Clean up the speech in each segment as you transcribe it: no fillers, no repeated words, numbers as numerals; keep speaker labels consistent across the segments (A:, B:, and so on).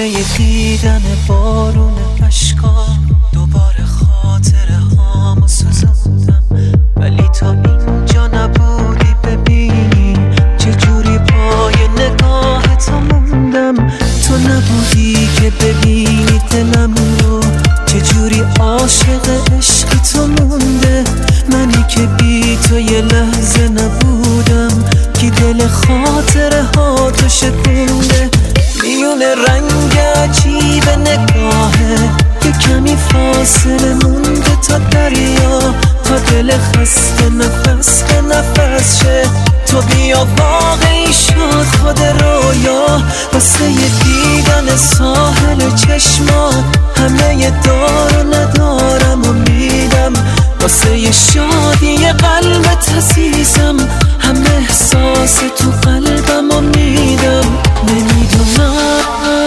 A: واسه دیدن بارون اشکا دوباره خاطره هامو سوزوندم، ولی تا اینجا نبودی ببینی چجوری پای نگاه تو موندم. تو نبودی که ببینی دلم رو چجوری عاشق عشق تو مونده. منی که بی تو یه لحظه نبودم، که دل خاطره ها تو شکونده. میون رنگ عجیب نگاهه که کمی فاصله مونده تا دریا، تا دل خسته نفس به نفس شه. تو بیا واقعی شد خود رویا، واسه دیدن ساحل چشمات همه دار و ندارم و میدم. واسه شادی قلبت عزیزم همه احساس تو قلبم و میدم. نمیدونم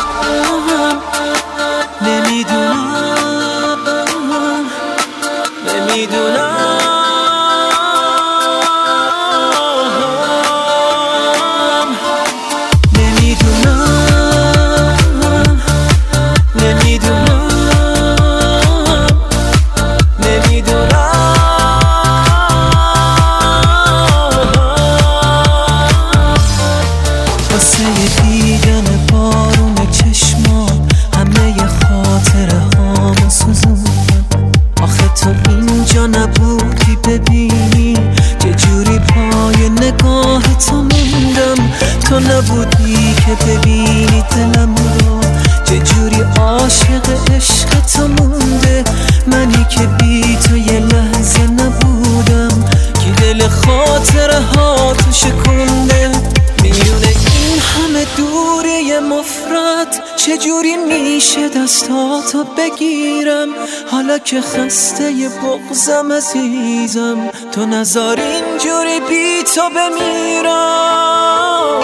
A: دیدن بارون چشمات همه خاطره هامو سوزوندم. آخه تو اینجا نبودی ببینی چجوری پای نگاه تو موندم. تو نبودی که ببینی دلم رو چجوری عاشق عشق تو مونده. منی که بی تو یه لحظه نبودم، که دل خاطره ها تو شکونده. میونه این همه دوری مفرد چجوری میشه دستاتو بگیرم؟ حالا که خسته ی بغضم عزیزم، تو نذار اینجوری بی تو بمیرم.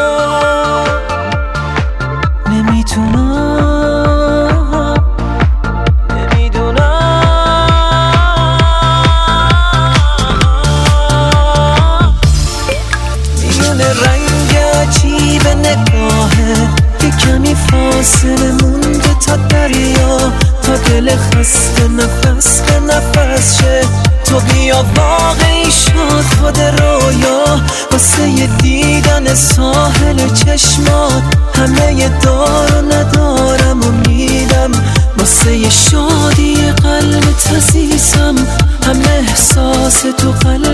A: رنگ عجیب نگاهه که کمی فاصله مونده تا دریا، تا دل خسته نفس به نفس شه. تو بیا واقعی شد خود رویا، واسه دیدن ساحل چشمات همه دار و ندارم و میدم. واسه شادی قلبت عزیزم همه احساس تو قلبم